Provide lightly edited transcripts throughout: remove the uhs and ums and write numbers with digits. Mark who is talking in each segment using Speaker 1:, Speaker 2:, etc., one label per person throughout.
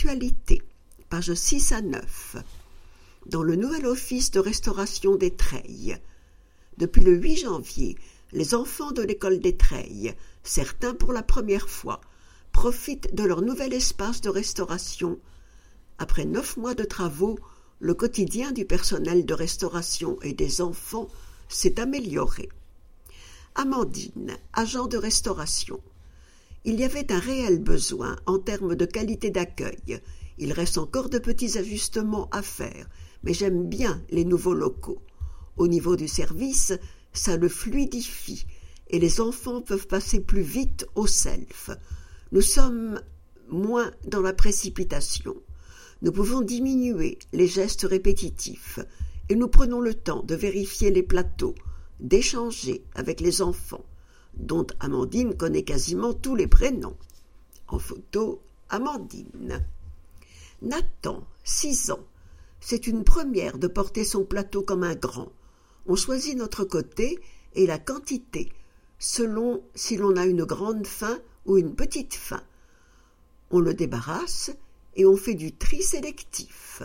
Speaker 1: Actualité, pages 6 à 9. Dans le nouvel office de restauration des Treilles. Depuis le 8 janvier, les enfants de l'école des Treilles, certains pour la première fois, profitent de leur nouvel espace de restauration. Après 9 mois de travaux, le quotidien du personnel de restauration et des enfants s'est amélioré. Amandine, agent de restauration. Il y avait un réel besoin en termes de qualité d'accueil. Il reste encore de petits ajustements à faire, mais j'aime bien les nouveaux locaux. Au niveau du service, ça le fluidifie et les enfants peuvent passer plus vite au self. Nous sommes moins dans la précipitation. Nous pouvons diminuer les gestes répétitifs et nous prenons le temps de vérifier les plateaux, d'échanger avec les enfants, dont Amandine connaît quasiment tous les prénoms. En photo, Amandine. Nathan, 6 ans. C'est une première de porter son plateau comme un grand. On choisit notre côté et la quantité, selon si l'on a une grande faim ou une petite faim. On le débarrasse et on fait du tri sélectif.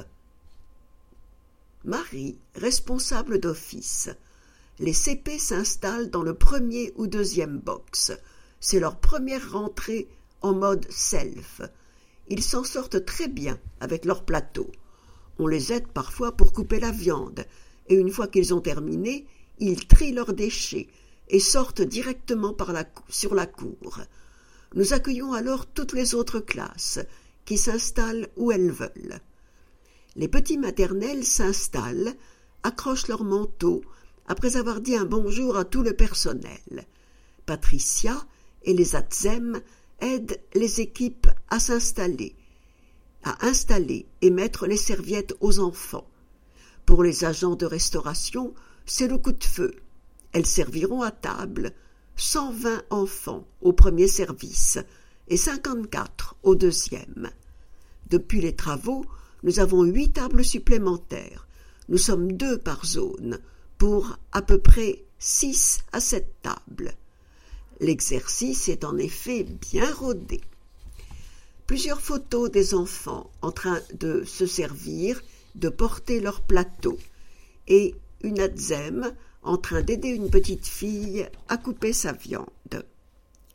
Speaker 1: Marie, responsable d'office. Les CP s'installent dans le premier ou deuxième box. C'est leur première rentrée en mode self. Ils s'en sortent très bien avec leur plateau. On les aide parfois pour couper la viande, et une fois qu'ils ont terminé, ils trient leurs déchets et sortent directement sur la cour. Nous accueillons alors toutes les autres classes, qui s'installent où elles veulent. Les petits maternels s'installent, accrochent leur manteau, après avoir dit un bonjour à tout le personnel. Patricia et les ATSEM aident les équipes à installer et mettre les serviettes aux enfants. Pour les agents de restauration, c'est le coup de feu. Elles serviront à table 120 enfants au premier service et 54 au deuxième. Depuis les travaux, nous avons 8 tables supplémentaires. Nous sommes 2 par zone, pour à peu près 6 à 7 tables. L'exercice est en effet bien rodé. Plusieurs photos des enfants en train de se servir, de porter leur plateau, et une ATSEM en train d'aider une petite fille à couper sa viande.